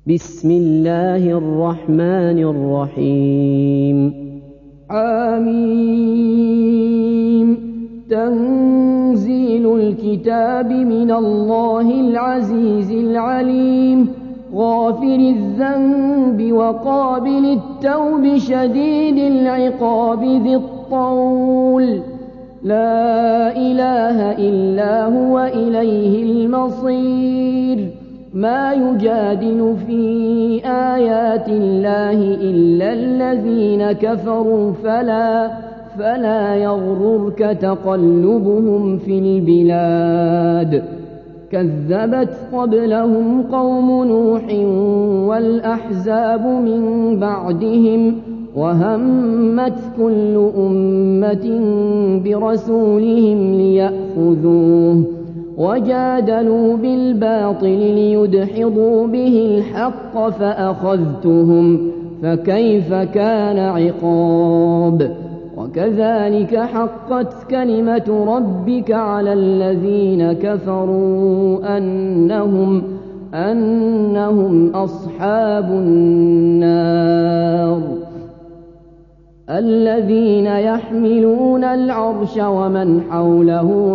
بسم الله الرحمن الرحيم. آمين. تنزيل الكتاب من الله العزيز العليم، غافر الذنب وقابل التوب شديد العقاب ذي الطول، لا إله إلا هو إليه المصير. ما يجادل في آيات الله إلا الذين كفروا فلا يغررك تقلبهم في البلاد. كذبت قبلهم قوم نوح والأحزاب من بعدهم، وهمت كل أمة برسولهم ليأخذوه، وجادلوا بالباطل ليدحضوا به الحق فأخذتهم، فكيف كان عقاب. وكذلك حقت كلمة ربك على الذين كفروا أنهم أصحاب النار. الذين يحملون العرش ومن حوله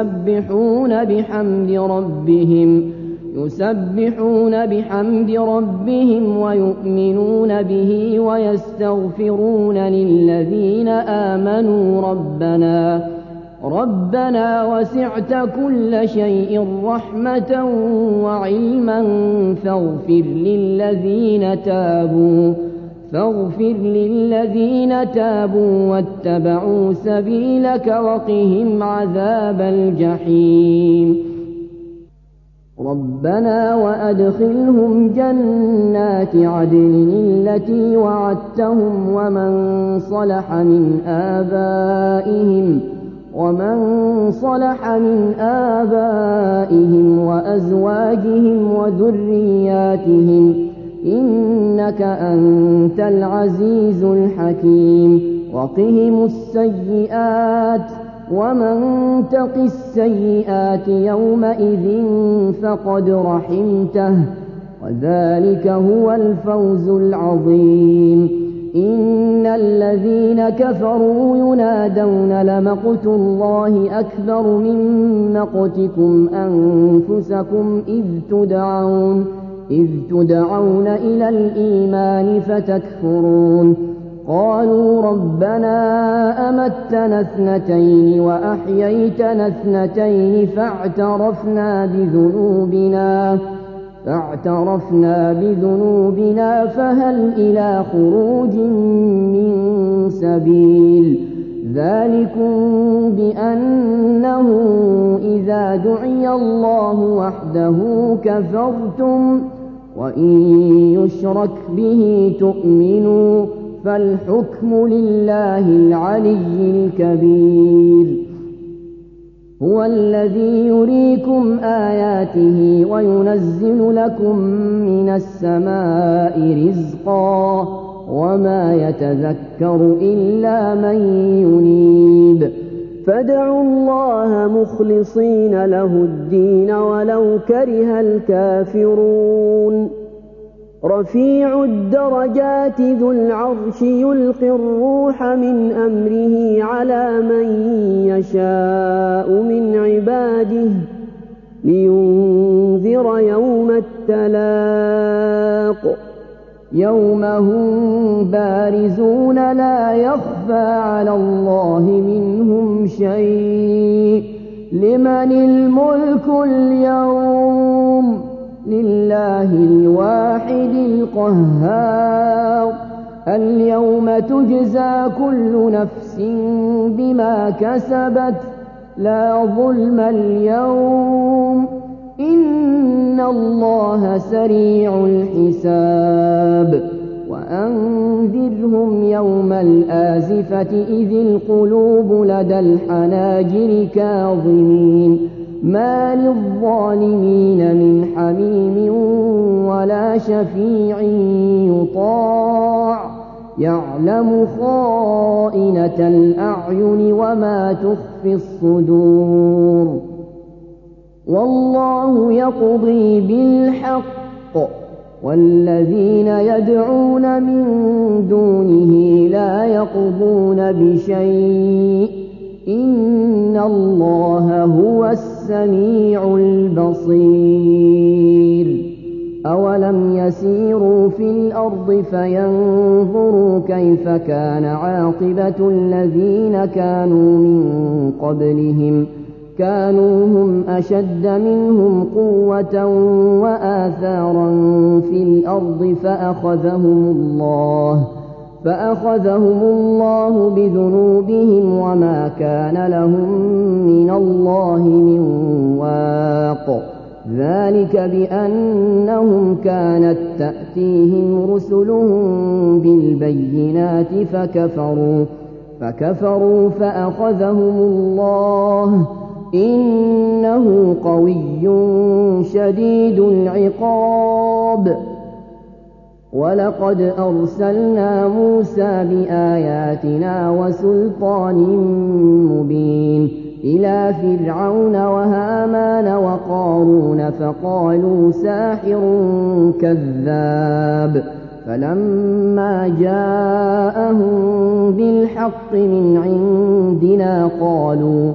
يسبحون بحمد ربهم ويؤمنون به ويستغفرون للذين آمنوا ربنا وسعت كل شيء رحمة وعلما فاغفر للذين تابوا واتبعوا سبيلك وقهم عذاب الجحيم. ربنا وأدخلهم جنات عدن التي وعدتهم ومن صلح من آبائهم وأزواجهم وذرياتهم إنك أنت العزيز الحكيم. وقهم السيئات، ومن تق السيئات يومئذ فقد رحمته، وذلك هو الفوز العظيم. إن الذين كفروا ينادون لمقت الله أكبر من مقتكم أنفسكم إذ تدعون إلى الإيمان فتكفرون. قالوا ربنا أمتنا اثنتين وأحييتنا اثنتين فاعترفنا بذنوبنا فهل إلى خروج من سبيل. ذلكم بأنه إذا دعي الله وحده كفرتم، وإن يشرك به تؤمنوا، فالحكم لله العلي الكبير. هو الذي يريكم آياته وينزل لكم من السماء رزقا، وما يتذكر إلا من ينيب. فادعوا الله مخلصين له الدين ولو كره الكافرون. رفيع الدرجات ذو العرش يلقي الروح من أمره على من يشاء من عباده لينذر يوم التلاق. يوم هم بارزون لا يخفى على الله منهم شيء. لمن الملك اليوم؟ لله الواحد القهار. اليوم تجزى كل نفس بما كسبت، لا ظلم اليوم، إن الله سريع الحساب. وأنذرهم يوم الآزفة إذ القلوب لدى الحناجر كاظمين، ما للظالمين من حميم ولا شفيع يطاع، يعلم خائنة الأعين وما تخفي الصدور. والله يقضي بالحق والذين يدعون من دونه لا يقضون بشيء إن الله هو السميع البصير أولم يسيروا في الأرض فينظروا كيف كان عاقبة الذين كانوا من قبلهم كانوا هم أشد منهم قوة وآثارا في الأرض فأخذهم الله بذنوبهم وما كان لهم من الله من واق ذلك بأنهم كانت تأتيهم رسلهم بالبينات فكفروا فأخذهم الله إنه قوي شديد العقاب ولقد أرسلنا موسى بآياتنا وسلطان مبين إلى فرعون وهامان وقارون فقالوا ساحر كذاب فلما جاءهم بالحق من عندنا قالوا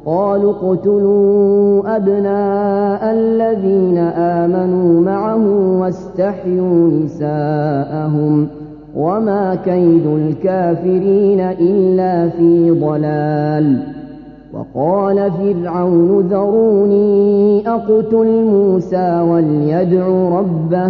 اقتلوا أبناء الذين آمنوا معه واستحيوا نساءهم وما كيد الكافرين إلا في ضلال وقال فرعون ذروني أقتل موسى وليدع ربه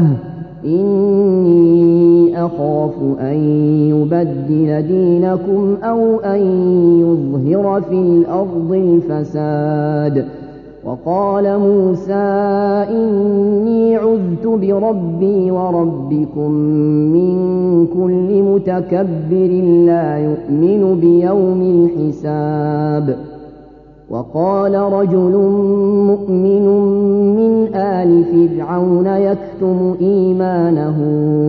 إني أخاف أن يبدل دينكم أو أن يظهر في الأرض الفساد وقال موسى إني عذت بربي وربكم من كل متكبر لا يؤمن بيوم الحساب وقال رجل مؤمن من آل فرعون يكتم إيمانه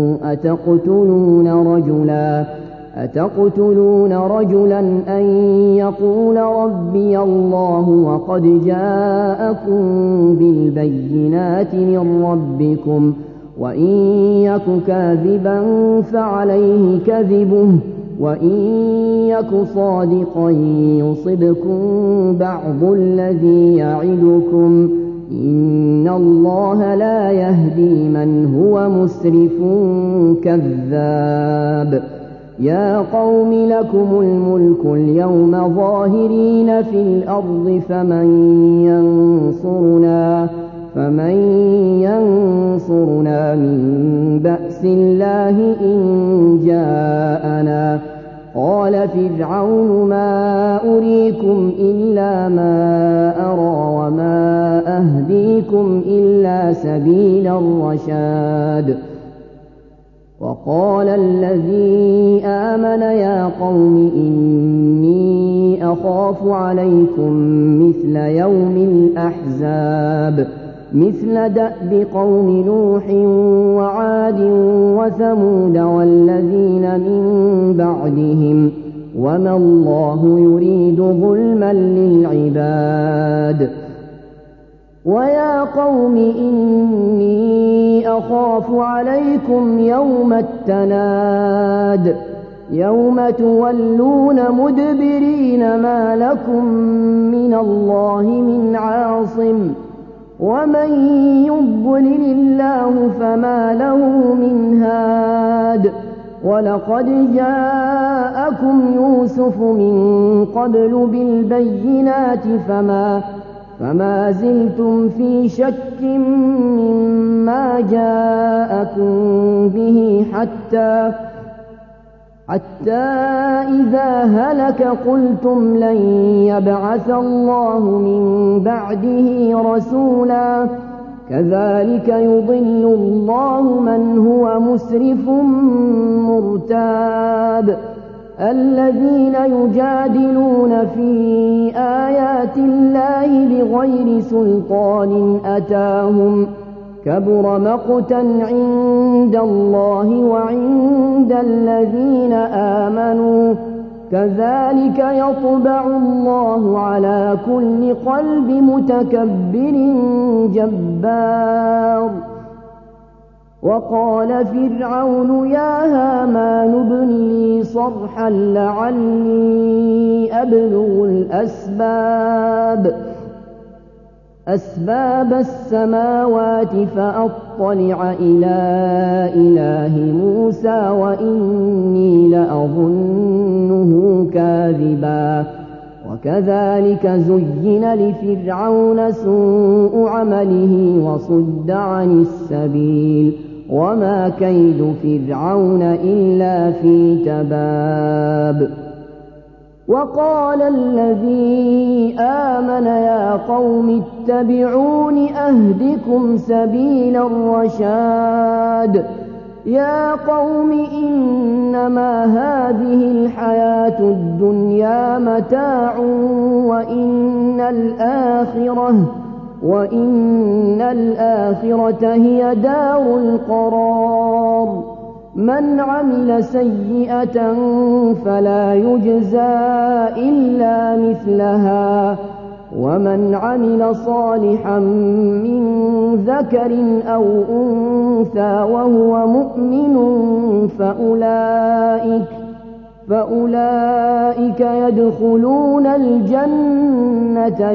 أتقتلون رجلا أن يقول ربي الله وقد جاءكم بالبينات من ربكم وإن يك كاذبا فعليه كذبه وإن يك صادقا يصبكم بعض الذي يعدكم إن الله لا يهدي من هو مسرف كذاب يا قوم لكم الملك اليوم ظاهرين في الأرض فمن ينصرنا من بأس الله إن جاءنا قال فرعون ما أريكم إلا ما أرى وما أهديكم إلا سبيل الرشاد وقال الذي آمن يا قوم إني أخاف عليكم مثل يوم الأحزاب مثل دأب قوم نوح وعاد وثمود والذين من بعدهم وما الله يريد ظلما للعباد ويا قوم إني أخاف عليكم يوم التناد يوم تولون مدبرين ما لكم من الله من عاصم ومن يضلل الله فما له من هاد ولقد جاءكم يوسف من قبل بالبينات فما زلتم في شك مما جاءكم به حتى إذا هلك قلتم لن يبعث الله من بعده رسولا كذلك يضل الله من هو مسرف مرتاب الذين يجادلون في آيات الله بغير سلطان أتاهم كبر مقتا عند الله وعند الذين آمنوا كذلك يطبع الله على كل قلب متكبر جبار وقال فرعون يا هامان ابن لي صرحا لعلي أبلغ أسباب السماوات فأطلع إلى إله موسى وإني لأظنه كاذبا وكذلك زين لفرعون سوء عمله وصد عن السبيل وما كيد فرعون إلا في تباب وقال الذي آمن يا قوم اتبعون أهدكم سبيل الرشاد يا قوم إنما هذه الحياة الدنيا متاع وإن الآخرة هي دار القرار من عمل سيئة فلا يجزى إلا مثلها ومن عمل صالحا من ذكر أو أنثى وهو مؤمن فأولئك يدخلون الجنة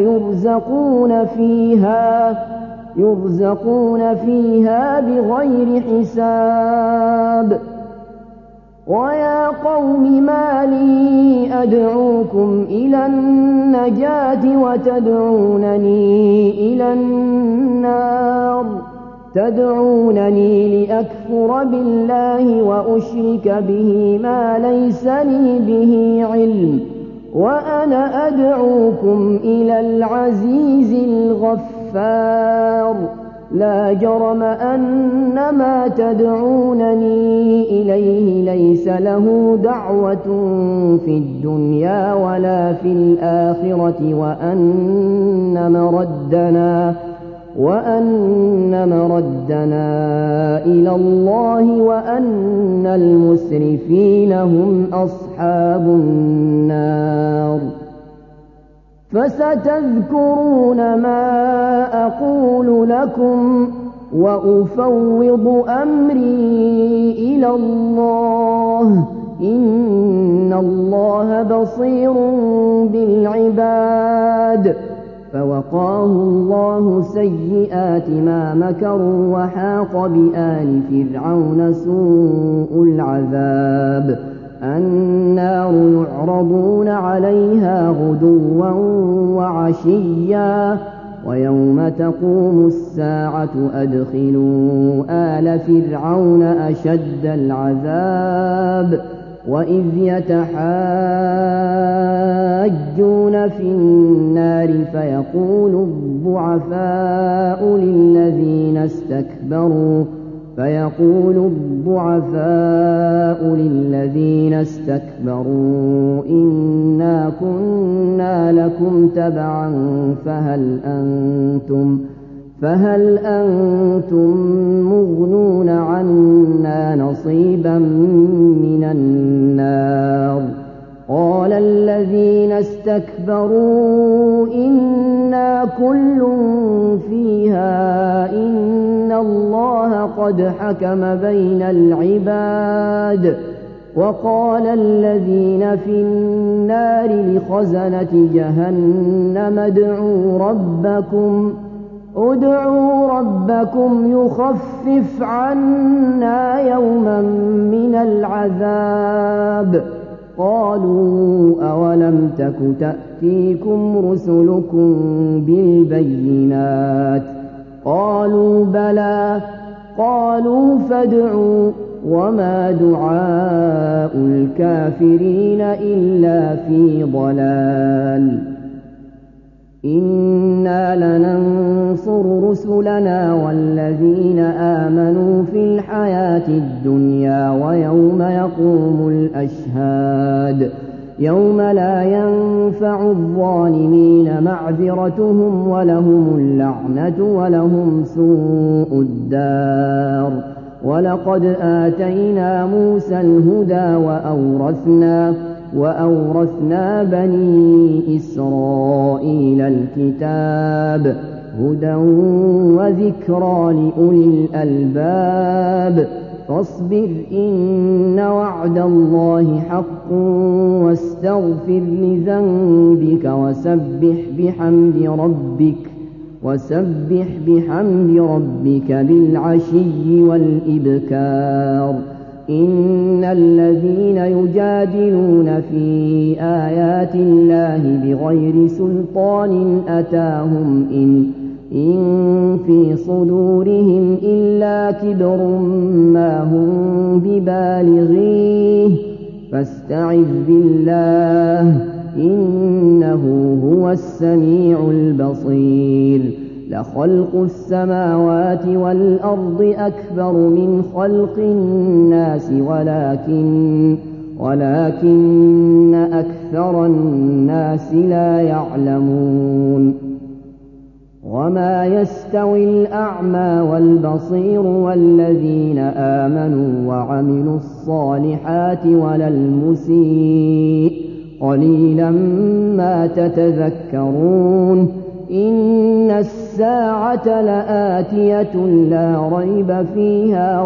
يرزقون فيها بغير حساب ويا قوم ما لي أدعوكم إلى النجاة وتدعونني إلى النار تدعونني لأكفر بالله وأشرك به ما ليس لي به علم وأنا أدعوكم إلى العزيز الغفار لا جرم أن ما تدعونني إليه ليس له دعوة في الدنيا ولا في الآخرة وأن مردنا إلى الله وأن المسرفين هم أصحاب النار فستذكرون ما أقول لكم وأفوض أمري إلى الله إن الله بصير بالعباد فوقاه الله سيئات ما مكروا وحاق بآل فرعون سوء العذاب النار يعرضون عليها غدوا وعشيا ويوم تقوم الساعة أدخلوا آل فرعون أشد العذاب وإذ يتحاجون في النار فيقول الضعفاء للذين استكبروا إنا كنا لكم تبعا فهل أنتم مغنون عنا نصيبا من النار قال الذين استكبروا إنا كل فيها إن الله قد حكم بين العباد وقال الذين في النار لخزنة جهنم ادعوا ربكم يخفف عنا يوما من العذاب قالوا أولم تك تأتيكم رسلكم بالبينات قالوا بلى قالوا فادعوا وما دعاء الكافرين إلا في ضلال إنا لننصر رسلنا والذين آمنوا في الحياة الدنيا ويوم يقوم الأشهاد يوم لا ينفع الظالمين معذرتهم ولهم اللعنة ولهم سوء الدار ولقد آتينا موسى الهدى وأورثنا بني إسرائيل الكتاب هدى وذكرى لأولي الألباب فاصبر إن وعد الله حق واستغفر لذنبك وسبح بحمد ربك بالعشي والإبكار إن الذين يجادلون في آيات الله بغير سلطان أتاهم إن في صدورهم إلا كبر ما هم ببالغيه فاستعذ بالله إنه هو السميع البصير لخلق السماوات والأرض أكبر من خلق الناس ولكن أكثر الناس لا يعلمون وما يستوي الأعمى والبصير والذين آمنوا وعملوا الصالحات ولا المسيء قليلا ما تتذكرون إن الساعة لآتية لا ريب فيها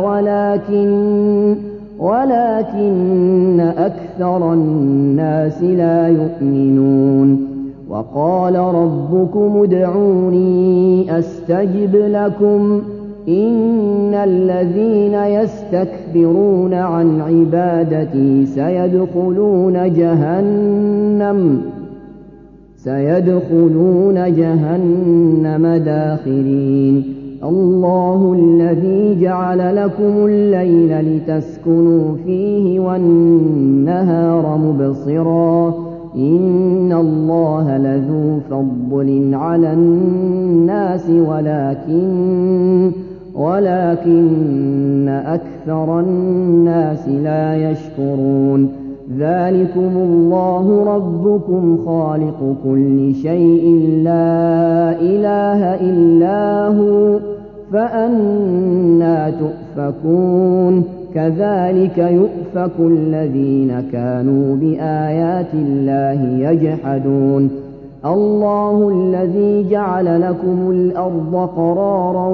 ولكن أكثر الناس لا يؤمنون وقال ربكم ادعوني أستجب لكم إن الذين يستكبرون عن عبادتي سيدخلون جهنم داخرين الله الذي جعل لكم الليل لتسكنوا فيه والنهار مبصرا إن الله لذو فضل على الناس ولكن أكثر الناس لا يشكرون ذلكم الله ربكم خالق كل شيء لا إله إلا هو فأنى تؤفكون كذلك يؤفك الذين كانوا بآيات الله يجحدون الله الذي جعل لكم الأرض قرارا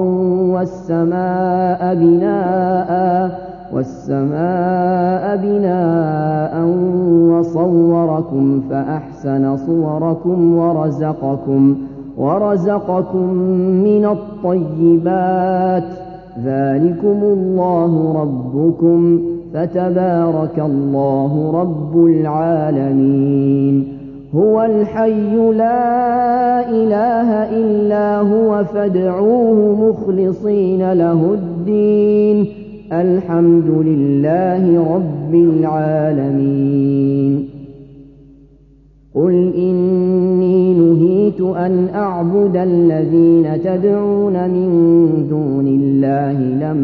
والسماء بناء وصوركم فأحسن صوركم ورزقكم من الطيبات ذلكم الله ربكم فتبارك الله رب العالمين هو الحي لا إله إلا هو فادعوه مخلصين له الدين الحمد لله رب العالمين قل إني نهيت أن أعبد الذين تدعون من دون الله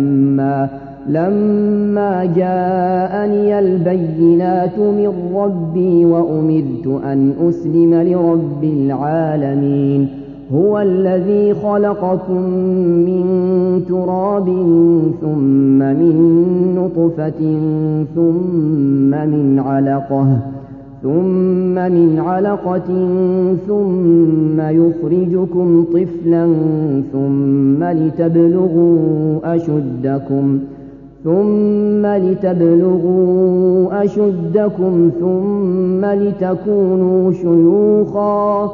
لما جاءني البينات من ربي وأمرت أن أسلم لرب العالمين هو الذي خلقكم من تراب ثم من نطفة ثم من علقة ثم يخرجكم طفلا ثم لتبلغوا أشدكم ثم لتكونوا شيوخا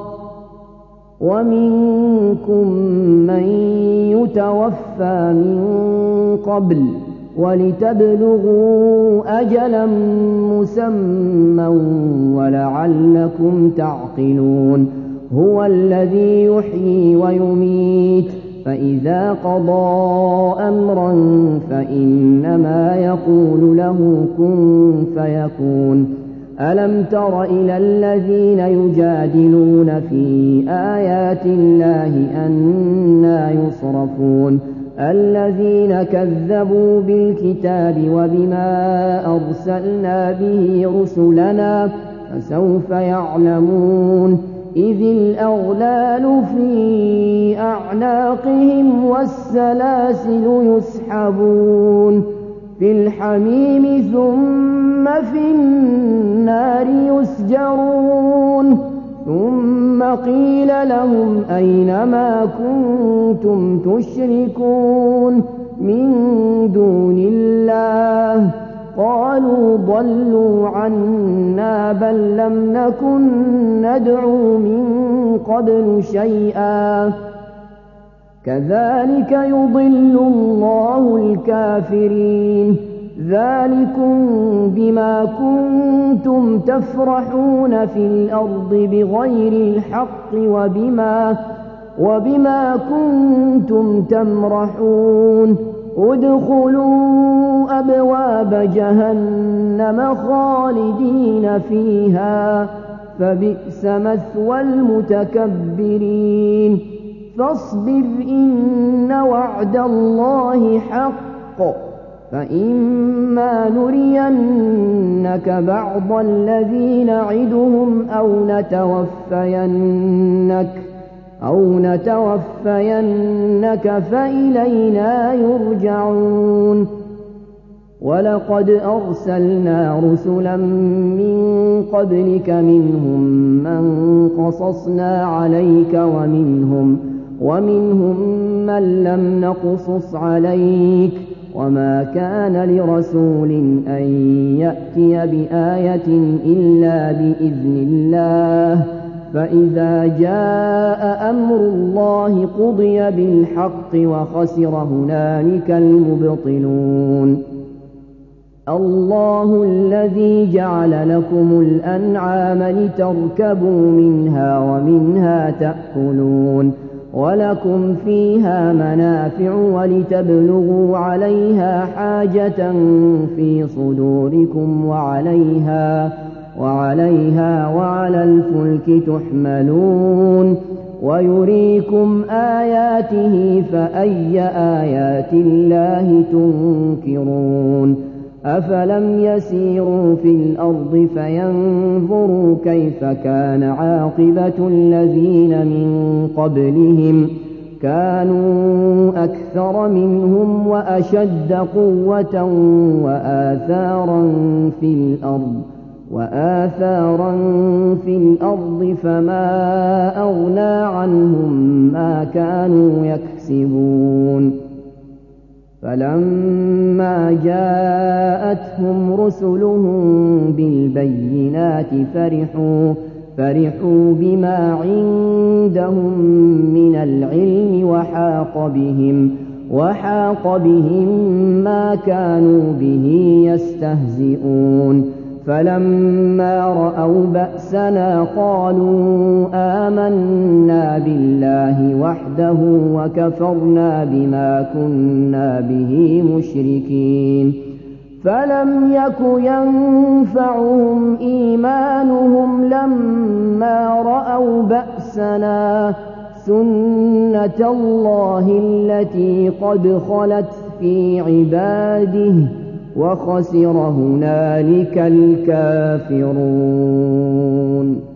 ومنكم من يتوفى من قبل ولتبلغوا أجلا مسمى ولعلكم تعقلون هو الذي يحيي ويميت فإذا قضى أمرا فإنما يقول له كن فيكون ألم تر إلى الذين يجادلون في آيات الله أنى يصرفون الذين كذبوا بالكتاب وبما أرسلنا به رسلنا فسوف يعلمون إذ الأغلال في أعناقهم والسلاسل يسحبون في الحميم ثم في النار يسجرون ثم قيل لهم أين ما كنتم تشركون من دون الله قالوا ضلوا عنا بل لم نكن ندعو من قبل شيئا كذلك يضل الله الكافرين ذلكم بما كنتم تفرحون في الأرض بغير الحق وبما كنتم تمرحون ادخلوا أبواب جهنم خالدين فيها فبئس مثوى المتكبرين فاصبر إن وعد الله حق فإما نرينك بعض الذي نعدهم أو نتوفينك فإلينا يرجعون ولقد أرسلنا رسلا من قبلك منهم من قصصنا عليك ومنهم من لم نقصص عليك وما كان لرسول أن يأتي بآية إلا بإذن الله فإذا جاء أمر الله قضي بالحق وخسر هنالك المبطلون الله الذي جعل لكم الأنعام لتركبوا منها ومنها تأكلون ولكم فيها منافع ولتبلغوا عليها حاجة في صدوركم وعليها وعلى الفلك تحملون ويريكم آياته فأي آيات الله تنكرون أفلم يسيروا في الأرض فينظروا كيف كان عاقبة الذين من قبلهم كانوا أكثر منهم وأشد قوة وآثارا في الأرض فما أغنى عنهم ما كانوا يكسبون فلما جاءتهم رسلهم بالبينات فرحوا بما عندهم من العلم وحاق بهم ما كانوا به يستهزئون فلما رأوا بأسنا قالوا آمنا بالله وحده وكفرنا بما كنا به مشركين فلم يك ينفعهم إيمانهم لما رأوا بأسنا سنة الله التي قد خلت في عباده وخسر هنالك الكافرون.